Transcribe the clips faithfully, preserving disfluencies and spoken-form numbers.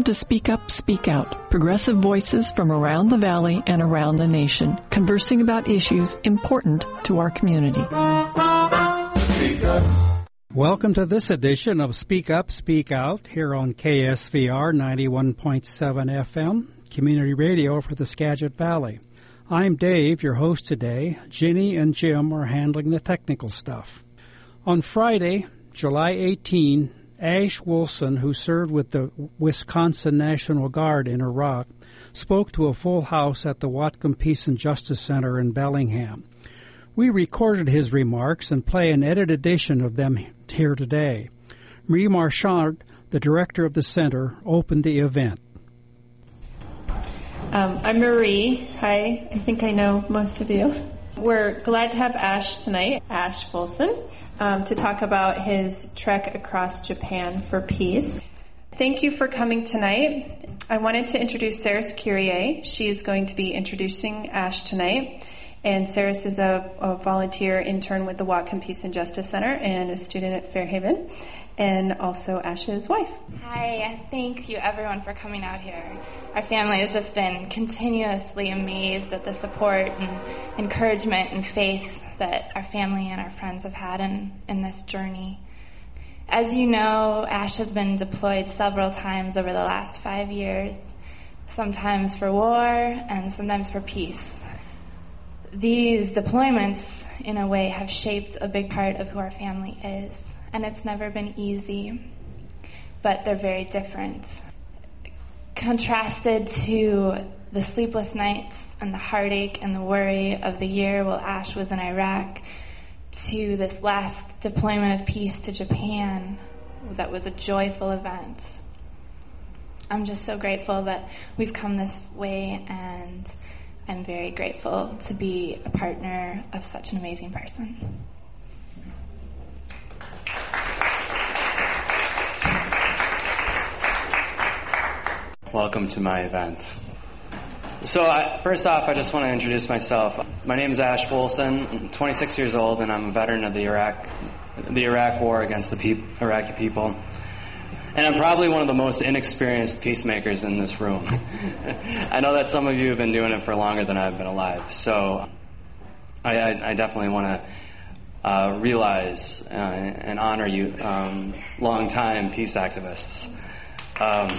to Speak Up, Speak Out, progressive voices from around the valley and around the nation, conversing about issues important to our community. Speak up. Welcome to this edition of Speak Up, Speak Out here on K S V R ninety-one point seven F M, community radio for the Skagit Valley. I'm Dave, your host today. Ginny and Jim are handling the technical stuff. On Friday, July eighteenth, Ash Wilson, who served with the Wisconsin National Guard in Iraq, spoke to a full house at the Whatcom Peace and Justice Center in Bellingham. We recorded his remarks and play an edited edition of them here today. Marie Marchand, the director of the center, opened the event. Um, I'm Marie. Hi. I think I know most of you. We're glad to have Ash tonight, Ash Wilson, um, to talk about his trek across Japan for peace. Thank you for coming tonight. I wanted to introduce Saris Kyrie. She's going to be introducing Ash tonight. And Saris is a, a volunteer intern with the Whatcom Peace and Justice Center and a student at Fairhaven, and also Ash's wife. Hi, thank you everyone for coming out here. Our family has just been continuously amazed at the support and encouragement and faith that our family and our friends have had in, in this journey. As you know, Ash has been deployed several times over the last five years, sometimes for war and sometimes for peace. These deployments, in a way, have shaped a big part of who our family is, and it's never been easy, but they're very different. Contrasted to the sleepless nights and the heartache and the worry of the year while Ash was in Iraq, to this last deployment of peace to Japan, that was a joyful event. I'm just so grateful that we've come this way, and I'm very grateful to be a partner of such an amazing person. Welcome to my event. So I, first off, I just want to introduce myself. My name is Ash Wilson. I'm twenty-six years old, and I'm a veteran of the Iraq, the Iraq War against the peop, Iraqi people. And I'm probably one of the most inexperienced peacemakers in this room. I know that some of you have been doing it for longer than I've been alive. So I, I, I definitely want to uh, realize uh, and honor you, um, long-time peace activists. Um,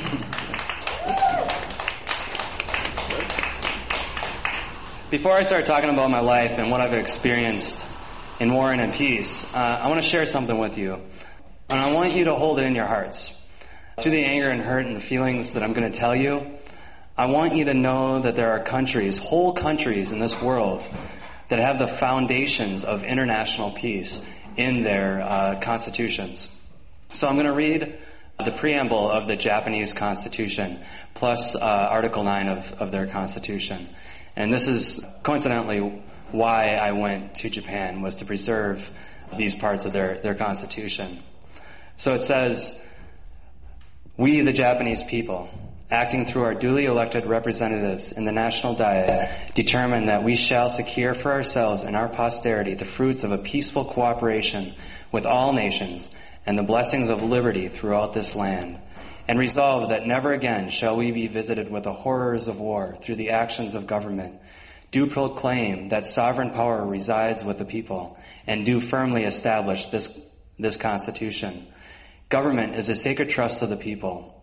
before I start talking about my life and what I've experienced in war and in peace, uh, I want to share something with you. And I want you to hold it in your hearts. Through the anger and hurt and the feelings that I'm going to tell you, I want you to know that there are countries, whole countries in this world, that have the foundations of international peace in their uh, constitutions. So I'm going to read the preamble of the Japanese Constitution, plus uh, Article nine of, of their Constitution. And this is coincidentally why I went to Japan, was to preserve these parts of their, their Constitution. So it says, "We, the Japanese people, acting through our duly elected representatives in the National Diet, determine that we shall secure for ourselves and our posterity the fruits of a peaceful cooperation with all nations and the blessings of liberty throughout this land, and resolve that never again shall we be visited with the horrors of war through the actions of government, do proclaim that sovereign power resides with the people, and do firmly establish this, this Constitution. Government is a sacred trust of the people,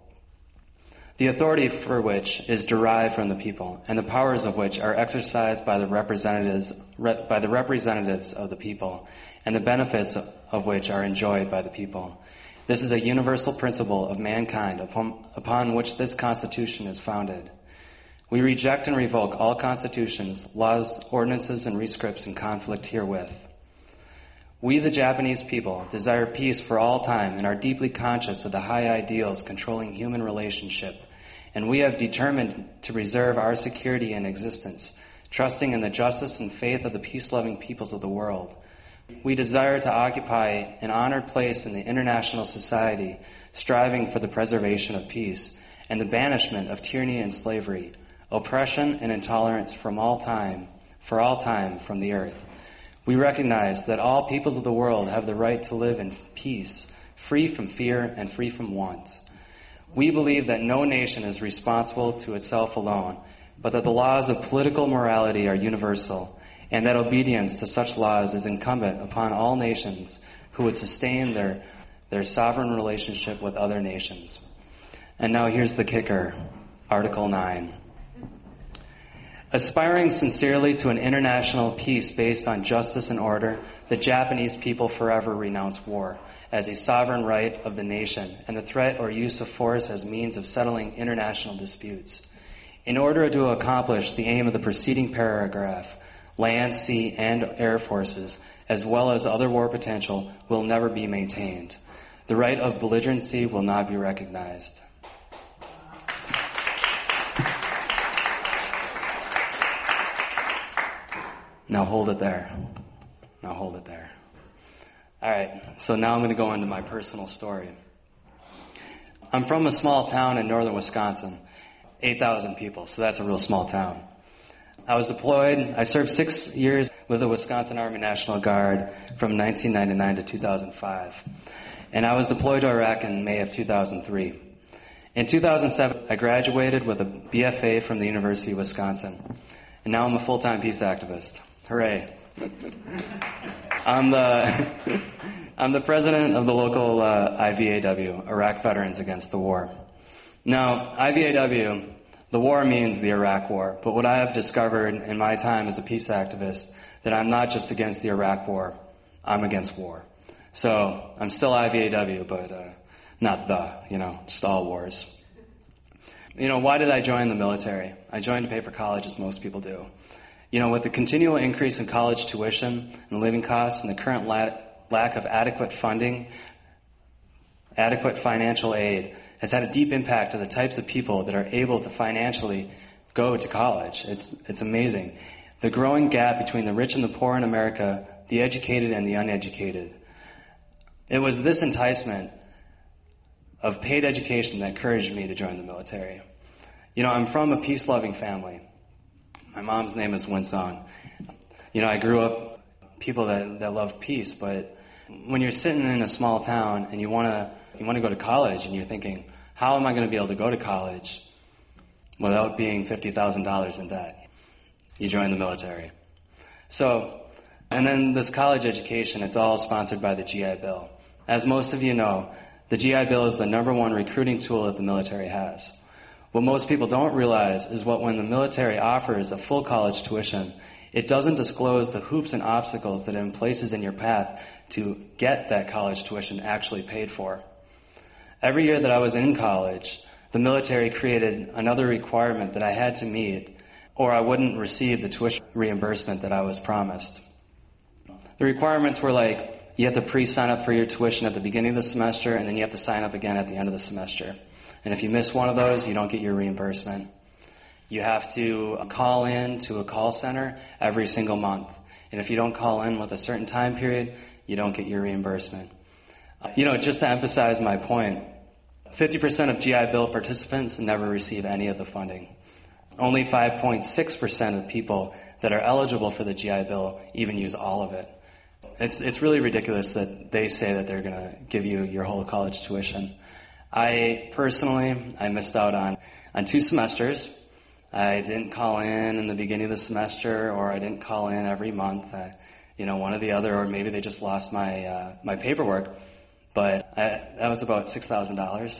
the authority for which is derived from the people, and the powers of which are exercised by the representatives rep, by the representatives of the people, and the benefits of which are enjoyed by the people. This is a universal principle of mankind upon, upon which this Constitution is founded. We reject and revoke all constitutions, laws, ordinances, and rescripts in conflict herewith. We, the Japanese people, desire peace for all time and are deeply conscious of the high ideals controlling human relationship, and we have determined to preserve our security and existence, trusting in the justice and faith of the peace-loving peoples of the world. We desire to occupy an honored place in the international society, striving for the preservation of peace and the banishment of tyranny and slavery, oppression and intolerance from all time, for all time from the earth. We recognize that all peoples of the world have the right to live in peace, free from fear and free from wants. We believe that no nation is responsible to itself alone, but that the laws of political morality are universal, and that obedience to such laws is incumbent upon all nations who would sustain their, their sovereign relationship with other nations. And now here's the kicker, Article nine. Aspiring sincerely to an international peace based on justice and order, the Japanese people forever renounce war as a sovereign right of the nation and the threat or use of force as means of settling international disputes. In order to accomplish the aim of the preceding paragraph, land, sea, and air forces, as well as other war potential, will never be maintained. The right of belligerency will not be recognized. Now hold it there. Now hold it there. All right, so now I'm going to go into my personal story. I'm from a small town in northern Wisconsin, eight thousand people, so that's a real small town. I was deployed, I served six years with the Wisconsin Army National Guard from nineteen ninety-nine to two thousand five. And I was deployed to Iraq in May of two thousand three. In two thousand seven, I graduated with a B F A from the University of Wisconsin. And now I'm a full-time peace activist. Hooray. I'm the I'm the president of the local uh, I V A W, Iraq Veterans Against the War. Now, I V A W, the war means the Iraq War, but what I have discovered in my time as a peace activist, that I'm not just against the Iraq War, I'm against war. So, I'm still I V A W, but uh, not the, you know, just all wars. You know, why did I join the military? I joined to pay for college, as most people do. You know, with the continual increase in college tuition and living costs and the current la- lack of adequate funding, adequate financial aid has had a deep impact on the types of people that are able to financially go to college. It's, it's amazing. The growing gap between the rich and the poor in America, the educated and the uneducated. It was this enticement of paid education that encouraged me to join the military. You know, I'm from a peace-loving family. My mom's name is Winsong. You know, I grew up people that, that love peace, but when you're sitting in a small town and you want to you want to go to college and you're thinking, how am I going to be able to go to college without being fifty thousand dollars in debt? You join the military. So, and then this college education, it's all sponsored by the G I Bill. As most of you know, the G I Bill is the number one recruiting tool that the military has. What most people don't realize is what when the military offers a full college tuition, it doesn't disclose the hoops and obstacles that it places in your path to get that college tuition actually paid for. Every year that I was in college, the military created another requirement that I had to meet, or I wouldn't receive the tuition reimbursement that I was promised. The requirements were like, you have to pre-sign up for your tuition at the beginning of the semester, and then you have to sign up again at the end of the semester. And if you miss one of those, you don't get your reimbursement. You have to call in to a call center every single month. And if you don't call in with a certain time period, you don't get your reimbursement. You know, just to emphasize my point, fifty percent of G I Bill participants never receive any of the funding. Only five point six percent of people that are eligible for the G I Bill even use all of it. It's, it's really ridiculous that they say that they're going to give you your whole college tuition. I personally, I missed out on, on two semesters. I didn't call in in the beginning of the semester, or I didn't call in every month. I, you know, one or the other, or maybe they just lost my uh, my paperwork. But I, that was about six thousand dollars.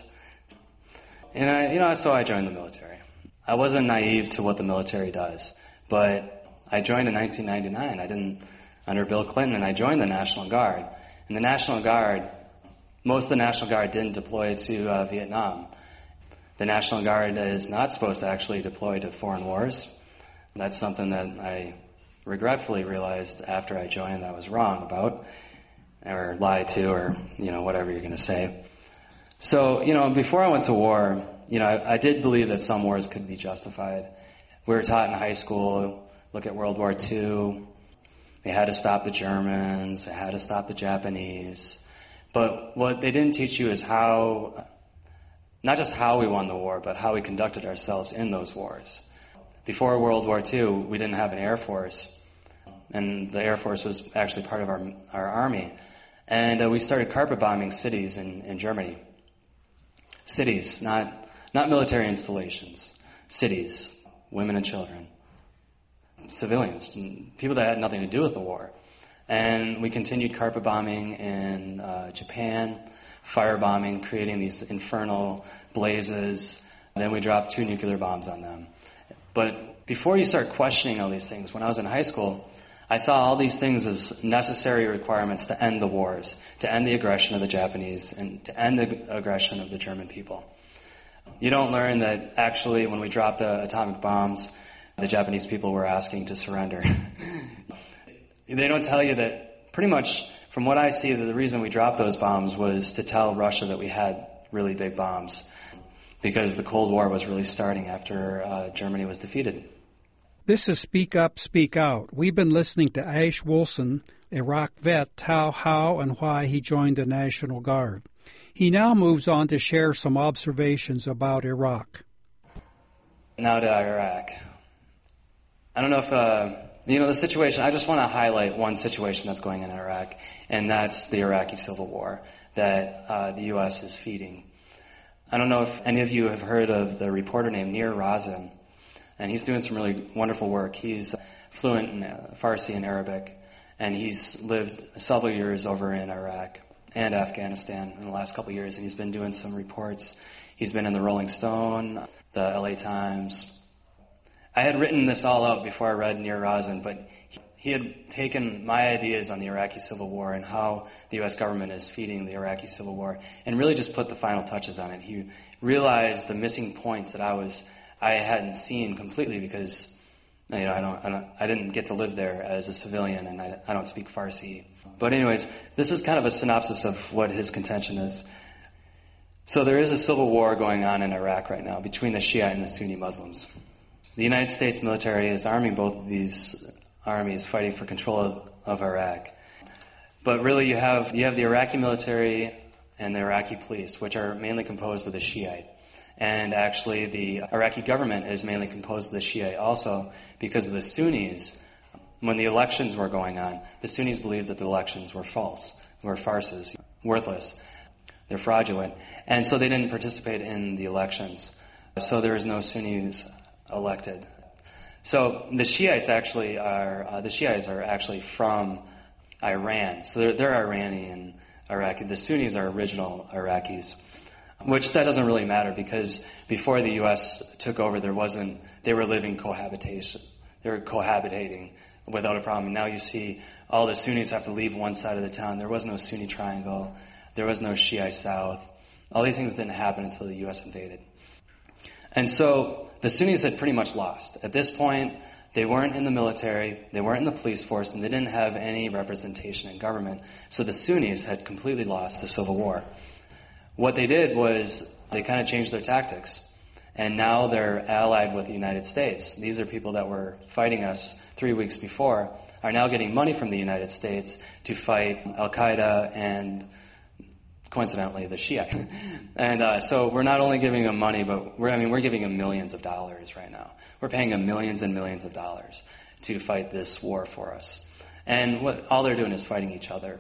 And I, you know, so I joined the military. I wasn't naive to what the military does, but I joined in nineteen ninety-nine. I didn't under Bill Clinton, and I joined the National Guard. And the National Guard. Most of the National Guard didn't deploy to uh, Vietnam. The National Guard is not supposed to actually deploy to foreign wars. That's something that I regretfully realized after I joined I was wrong about, or lied to, or, you know, whatever you're going to say. So, you know, before I went to war, you know, I, I did believe that some wars could be justified. We were taught in high school, look at World War Two. They had to stop the Germans. They had to stop the Japanese. But what they didn't teach you is how, not just how we won the war, but how we conducted ourselves in those wars. Before World War Two, we didn't have an Air Force, and the Air Force was actually part of our our army. And uh, we started carpet bombing cities in, in Germany. Cities, not not military installations. Cities, women and children, civilians, people that had nothing to do with the war. And we continued carpet bombing in uh, Japan, firebombing, creating these infernal blazes. Then we dropped two nuclear bombs on them. But before you start questioning all these things, when I was in high school, I saw all these things as necessary requirements to end the wars, to end the aggression of the Japanese, and to end the aggression of the German people. You don't learn that actually when we dropped the atomic bombs, the Japanese people were asking to surrender. They don't tell you that pretty much, from what I see, that the reason we dropped those bombs was to tell Russia that we had really big bombs, because the Cold War was really starting after uh, Germany was defeated. This is Speak Up, Speak Out. We've been listening to Ash Wolson, Iraq vet, tell how and why he joined the National Guard. He now moves on to share some observations about Iraq. Now to Iraq. I don't know if, uh, you know, the situation, I just want to highlight one situation that's going on in Iraq, and that's the Iraqi civil war that uh, the U S is feeding. I don't know if any of you have heard of the reporter named Nir Razin, and he's doing some really wonderful work. He's fluent in Farsi and Arabic, and he's lived several years over in Iraq and Afghanistan in the last couple of years, and he's been doing some reports. He's been in the Rolling Stone, the L A Times. I had written this all out before I read Nir Razin, but he had taken my ideas on the Iraqi Civil War and how the U S government is feeding the Iraqi Civil War and really just put the final touches on it. He realized the missing points that I was I hadn't seen completely because you know I don't I, don't, I didn't get to live there as a civilian, and I, I don't speak Farsi. But anyways, this is kind of a synopsis of what his contention is. So there is a civil war going on in Iraq right now between the Shia and the Sunni Muslims. The United States military is arming both of these armies, fighting for control of, of Iraq. But really, you have you have the Iraqi military and the Iraqi police, which are mainly composed of the Shiite. And actually, the Iraqi government is mainly composed of the Shiite also, because of the Sunnis. When the elections were going on, the Sunnis believed that the elections were false, were farces, worthless. They're fraudulent. And so they didn't participate in the elections. So there is no Sunnis elected. So the Shiites actually are, uh, the Shiites are actually from Iran. So they're, they're Iranian Iraqi. The Sunnis are original Iraqis. Which that doesn't really matter, because before the U S took over, there wasn't, they were living cohabitation. They were cohabitating without a problem. And now you see all the Sunnis have to leave one side of the town. There was no Sunni triangle. There was no Shiite South. All these things didn't happen until the U S invaded. And so the Sunnis had pretty much lost. At this point, they weren't in the military, they weren't in the police force, and they didn't have any representation in government. So the Sunnis had completely lost the civil war. What they did was they kind of changed their tactics, and now they're allied with the United States. These are people that were fighting us three weeks before, are now getting money from the United States to fight Al-Qaeda and, coincidentally, the Shia. And uh, so we're not only giving them money, but we're, I mean, we're giving them millions of dollars right now. We're paying them millions and millions of dollars to fight this war for us. And what all they're doing is fighting each other.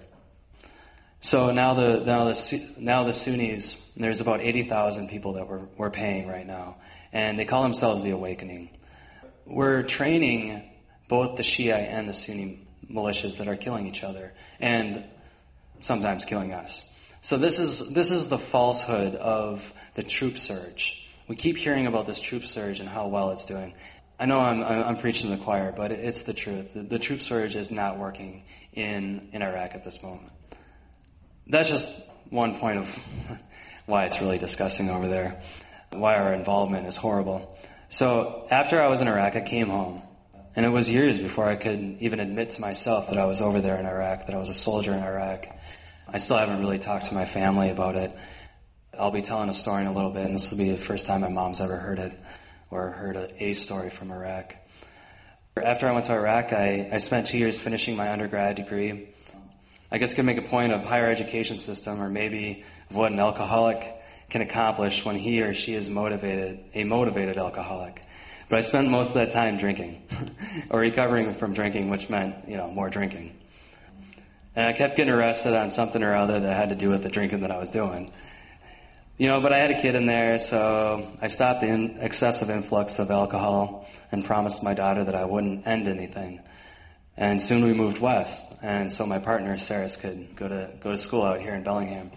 So now the now the now the Sunnis, there's about eighty thousand people that we're we're paying right now, and they call themselves the Awakening. We're training both the Shia and the Sunni militias that are killing each other and sometimes killing us. So this is this is the falsehood of the troop surge. We keep hearing about this troop surge and how well it's doing. I know I'm I'm preaching to the choir, but it's the truth. The, the troop surge is not working in in Iraq at this moment. That's just one point of why it's really disgusting over there, why our involvement is horrible. So after I was in Iraq, I came home, and it was years before I could even admit to myself that I was over there in Iraq, that I was a soldier in Iraq. I still haven't really talked to my family about it. I'll be telling a story in a little bit, and this will be the first time my mom's ever heard it, or heard a, a story from Iraq. After I went to Iraq, I, I spent two years finishing my undergrad degree. I guess I could make a point of higher education system, or maybe of what an alcoholic can accomplish when he or she is motivated, a motivated alcoholic. But I spent most of that time drinking, or recovering from drinking, which meant, you know, more drinking. And I kept getting arrested on something or other that had to do with the drinking that I was doing. You know, but I had a kid in there, so I stopped the in- excessive influx of alcohol and promised my daughter that I wouldn't end anything. And soon we moved west, and so my partner, Saris, could go to go to school out here in Bellingham.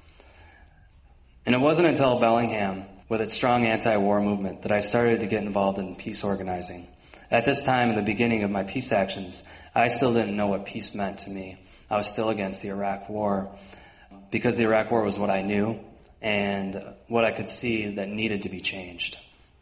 And it wasn't until Bellingham, with its strong anti-war movement, that I started to get involved in peace organizing. At this time, in the beginning of my peace actions, I still didn't know what peace meant to me. I was still against the Iraq War, because the Iraq War was what I knew and what I could see that needed to be changed.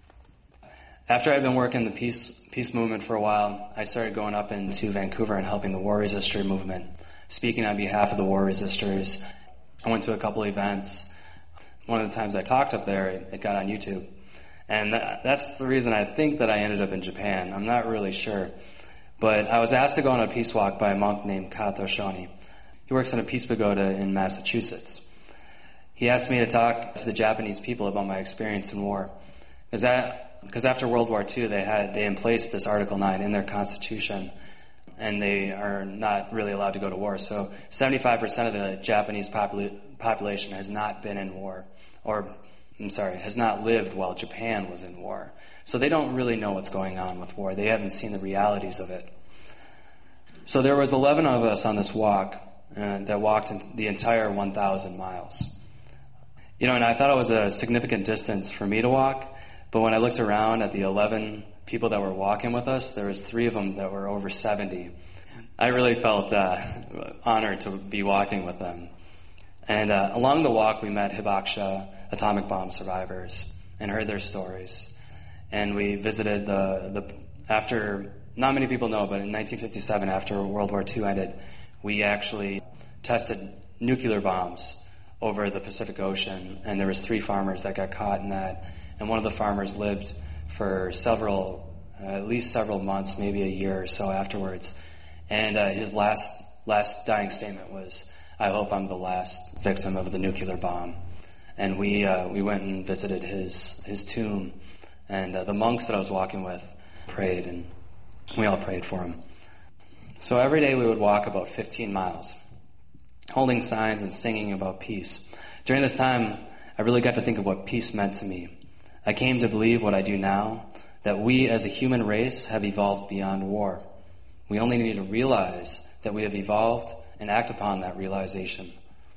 After I'd been working the peace peace movement for a while, I started going up into Vancouver and helping the war resistor movement, speaking on behalf of the war resistors. I went to a couple events. One of the times I talked up there, it, it got on YouTube. And that, that's the reason I think that I ended up in Japan. I'm not really sure. But I was asked to go on a peace walk by a monk named Kato Shoni. He works in a peace pagoda in Massachusetts. He asked me to talk to the Japanese people about my experience in war. Because that Because after World War Two, they had they in place this Article nine in their constitution, and they are not really allowed to go to war. So seventy-five percent of the Japanese popula- population has not been in war, or, I'm sorry, has not lived while Japan was in war. So they don't really know what's going on with war. They haven't seen the realities of it. So there was eleven of us on this walk uh, that walked the entire one thousand miles. You know, and I thought it was a significant distance for me to walk. But when I looked around at the eleven people that were walking with us, there was three of them that were over seventy. I really felt uh, honored to be walking with them. And uh, along the walk, we met Hibakusha atomic bomb survivors and heard their stories. And we visited the, the after, not many people know, but in nineteen fifty-seven, after World War Two ended, we actually tested nuclear bombs over the Pacific Ocean, and there was three farmers that got caught in that. And one of the farmers lived for several, uh, at least several months, maybe a year or so afterwards. And uh, his last last dying statement was, "I hope I'm the last victim of the nuclear bomb." And we uh, we went and visited his his tomb, and uh, the monks that I was walking with prayed, and we all prayed for him. So every day we would walk about fifteen miles, holding signs and singing about peace. During this time, I really got to think of what peace meant to me. I came to believe what I do now, that we as a human race have evolved beyond war. We only need to realize that we have evolved and act upon that realization.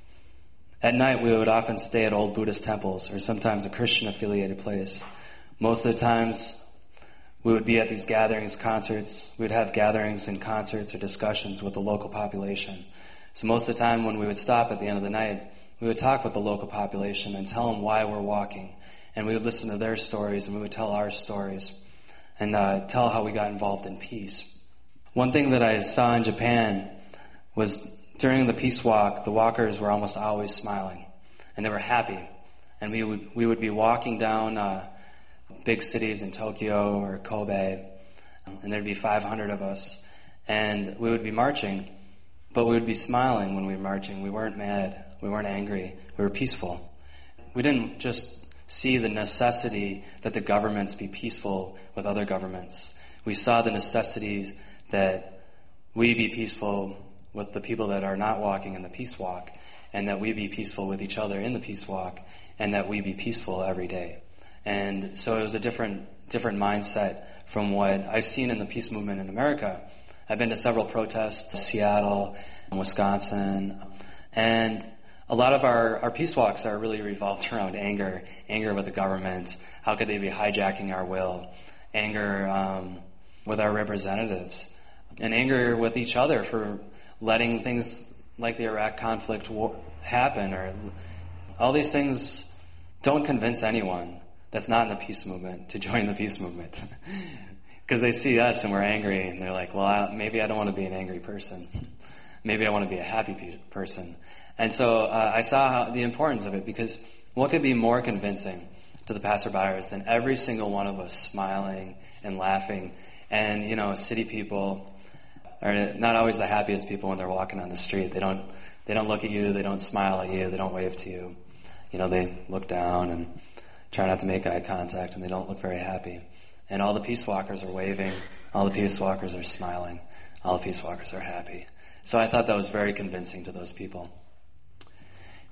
At night, we would often stay at old Buddhist temples or sometimes a Christian-affiliated place. Most of the times, we would be at these gatherings, concerts. We would have gatherings and concerts or discussions with the local population. So most of the time when we would stop at the end of the night, we would talk with the local population and tell them why we're walking. And we would listen to their stories, and we would tell our stories, and uh, tell how we got involved in peace. One thing that I saw in Japan was during the peace walk, the walkers were almost always smiling, and they were happy. And we would we would be walking down uh, big cities in Tokyo or Kobe, and there'd be five hundred of us, and we would be marching, but we would be smiling when we were marching. We weren't mad, we weren't angry, we were peaceful. We didn't just see the necessity that the governments be peaceful with other governments. We saw the necessities that we be peaceful with the people that are not walking in the peace walk, and that we be peaceful with each other in the peace walk, and that we be peaceful every day. And so it was a different different mindset from what I've seen in the peace movement in America. I've been to several protests, Seattle, Wisconsin, and a lot of our, our peace walks are really revolved around anger, anger with the government. How could they be hijacking our will? Anger um, with our representatives, and anger with each other for letting things like the Iraq conflict war happen. Or all these things don't convince anyone that's not in the peace movement to join the peace movement, because they see us and we're angry, and they're like, well, I, maybe I don't want to be an angry person. Maybe I want to be a happy pe- person. And so uh, I saw how, the importance of it, because what could be more convincing to the passerbyers than every single one of us smiling and laughing? And, you know, city people are not always the happiest people when they're walking on the street. They don't they don't look at you, they don't smile at you, they don't wave to you. You know, they look down and try not to make eye contact, and they don't look very happy. And all the peace walkers are waving, all the peace walkers are smiling, all the peace walkers are happy. So I thought that was very convincing to those people.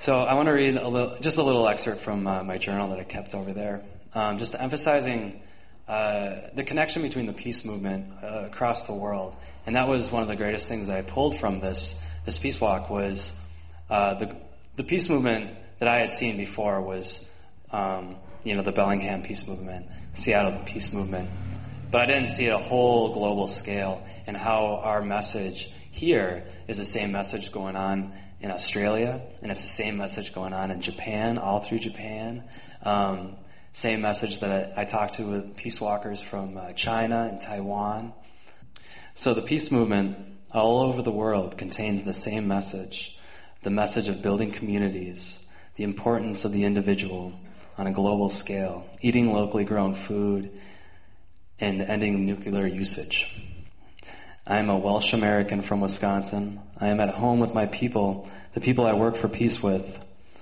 So I want to read a little, just a little excerpt from uh, my journal that I kept over there, um, just emphasizing uh, the connection between the peace movement uh, across the world. And that was one of the greatest things that I pulled from this this peace walk was uh, the the peace movement that I had seen before was, um, you know, the Bellingham peace movement, Seattle peace movement. But I didn't see it at a whole global scale, and how our message here is the same message going on in Australia, and it's the same message going on in Japan, all through Japan. Um, same message that I, I talked to with peace walkers from uh, China and Taiwan. So the peace movement all over the world contains the same message, the message of building communities, the importance of the individual on a global scale, eating locally grown food, and ending nuclear usage. I am a Welsh American from Wisconsin. I am at home with my people, the people I work for peace with.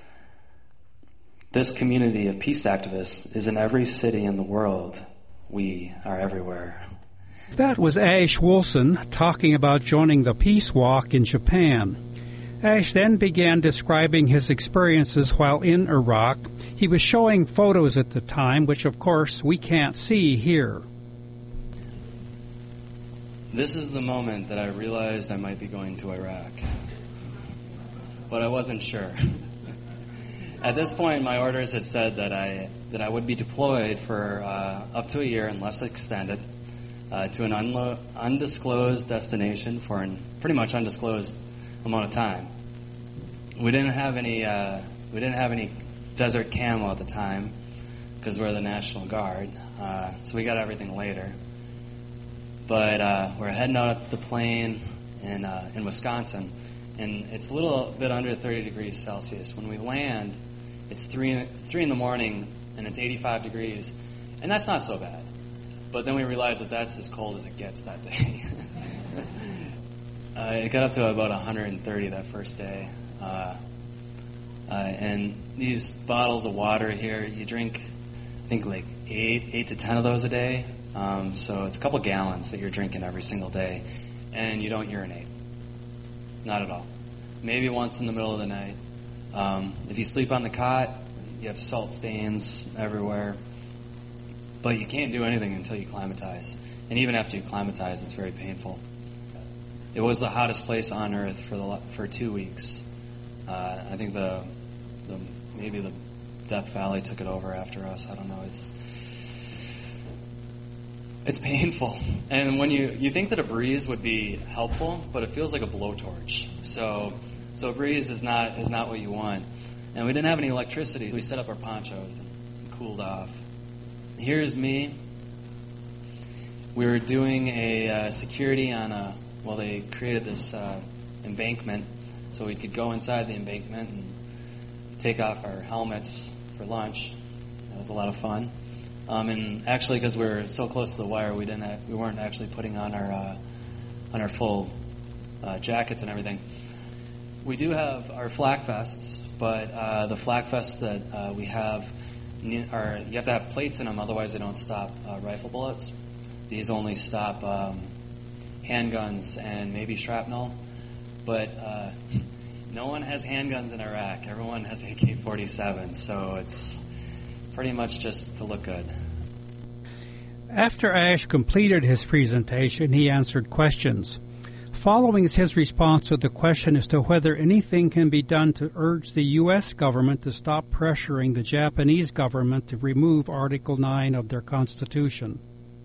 This community of peace activists is in every city in the world. We are everywhere. That was Ash Wilson talking about joining the Peace Walk in Japan. Ash then began describing his experiences while in Iraq. He was showing photos at the time, which of course we can't see here. This is the moment that I realized I might be going to Iraq. But I wasn't sure. At this point, my orders had said that I that I would be deployed for uh, up to a year, unless extended, uh, to an unlo- undisclosed destination for a pretty much undisclosed amount of time. We didn't have any uh, we didn't have any desert camo at the time because we're the National Guard, uh, so we got everything later. But uh, we're heading out to the plane in uh, in Wisconsin, and it's a little bit under thirty degrees Celsius. When we land, it's three it's three in the morning, and it's eighty-five degrees, and that's not so bad. But then we realized that that's as cold as it gets that day. uh, it got up to about one hundred thirty that first day, uh, uh, and these bottles of water here, you drink, I think like eight eight to ten of those a day. Um, so it's a couple gallons that you're drinking every single day, and you don't urinate. Not at all. Maybe once in the middle of the night. Um, if you sleep on the cot, you have salt stains everywhere. But you can't do anything until you climatize. And even after you climatize, it's very painful. It was the hottest place on earth for the for two weeks. Uh, I think the the maybe the Death Valley took it over after us. I don't know. It's It's painful. And when you, you think that a breeze would be helpful, but it feels like a blowtorch. So so a breeze is not is not what you want. And we didn't have any electricity. We set up our ponchos and cooled off. Here's me. We were doing a uh, security on a, well, they created this uh, embankment so we could go inside the embankment and take off our helmets for lunch. That was a lot of fun. Um, and actually, because we were so close to the wire, we didn't we weren't actually putting on our uh, on our full uh, jackets and everything. We do have our flak vests, but uh, the flak vests that uh, we have are you have to have plates in them, otherwise they don't stop uh, rifle bullets. These only stop um, handguns and maybe shrapnel, but uh, no one has handguns in Iraq. Everyone has A K forty-sevens, so it's pretty much just to look good. After Ash completed his presentation, he answered questions. Following is his response to the question as to whether anything can be done to urge the U S government to stop pressuring the Japanese government to remove Article nine of their Constitution.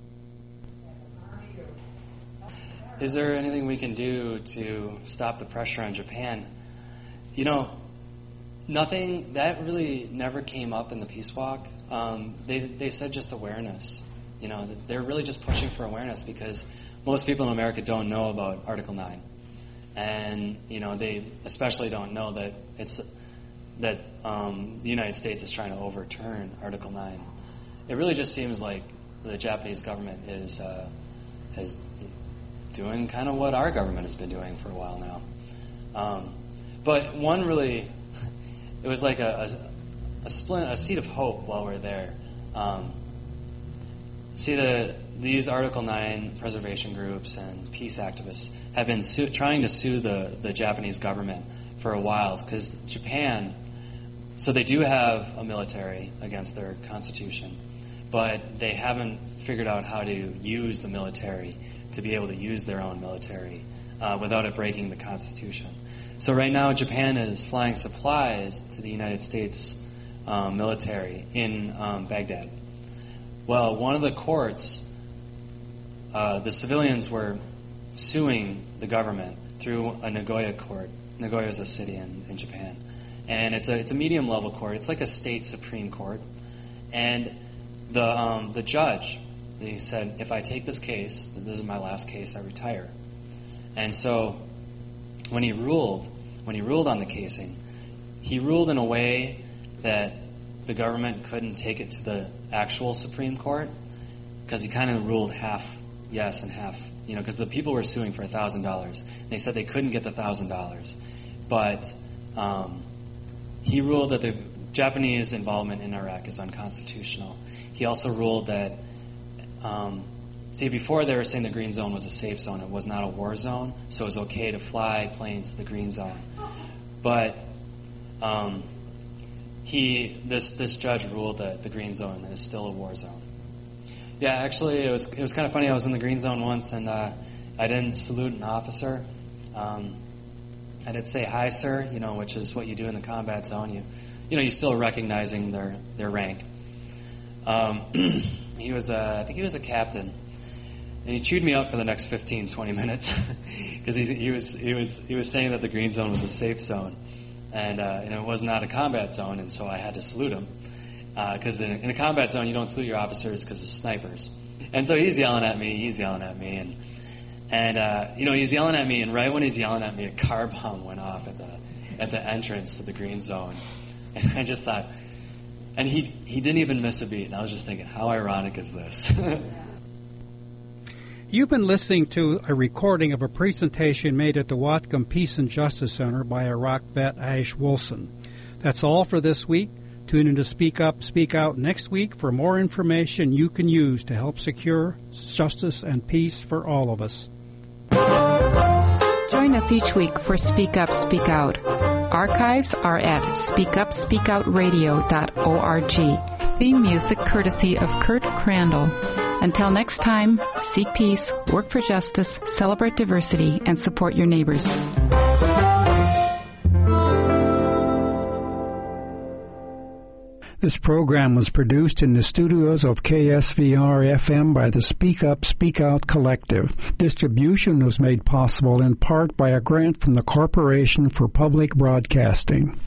Is there anything we can do to stop the pressure on Japan? You know, nothing, that really never came up in the Peace Walk. Um, they they said just awareness. You know, they're really just pushing for awareness because most people in America don't know about Article nine. And, you know, they especially don't know that it's that um, the United States is trying to overturn Article nine. It really just seems like the Japanese government is uh, is doing kind of what our government has been doing for a while now. Um, but one really... It was like a, a, a splint, a seed of hope while we're there. Um, see, the these Article nine preservation groups and peace activists have been su- trying to sue the, the Japanese government for a while because Japan So they do have a military against their constitution, but they haven't figured out how to use the military to be able to use their own military uh, without it breaking the Constitution. So right now, Japan is flying supplies to the United States um, military in um, Baghdad. Well, one of the courts, uh, the civilians were suing the government through a Nagoya court. Nagoya is a city in, in Japan. And it's a it's a medium-level court. It's like a state Supreme Court. And the um, the judge, he said, if I take this case, this is my last case, I retire. And so when he ruled, when he ruled on the casing, he ruled in a way that the government couldn't take it to the actual Supreme Court, because he kind of ruled half yes and half, you know, because the people were suing for one thousand dollars. They said they couldn't get the one thousand dollars. But um, he ruled that the Japanese involvement in Iraq is unconstitutional. He also ruled that, um, see, before they were saying the Green Zone was a safe zone. It was not a war zone, so it was okay to fly planes to the Green Zone. But um, he, this this judge ruled that the Green Zone is still a war zone. Yeah, actually, it was it was kind of funny. I was in the Green Zone once, and uh, I didn't salute an officer. Um, I did say hi, sir, you know, which is what you do in the combat zone. You, you know, you're still recognizing their their rank. Um, he was, a, I think he was a captain, and he chewed me out for the next fifteen, twenty minutes because he, he was he was he was saying that the Green Zone was a safe zone, and uh, you know, it was not a combat zone, and so I had to salute him because uh, in, in a combat zone you don't salute your officers because of snipers. And so he's yelling at me, he's yelling at me, and and uh, you know, he's yelling at me, and right when he's yelling at me, a car bomb went off at the at the entrance to the Green Zone, and I just thought. And he he didn't even miss a beat. And I was just thinking, how ironic is this? You've been listening to a recording of a presentation made at the Whatcom Peace and Justice Center by Iraq vet Ash Wilson. That's all for this week. Tune in to Speak Up, Speak Out next week for more information you can use to help secure justice and peace for all of us. Join us each week for Speak Up, Speak Out. Archives are at speak up speak out radio dot org. Theme music courtesy of Kurt Crandall. Until next time, seek peace, work for justice, celebrate diversity, and support your neighbors. This program was produced in the studios of K S V R F M by the Speak Up, Speak Out Collective. Distribution was made possible in part by a grant from the Corporation for Public Broadcasting.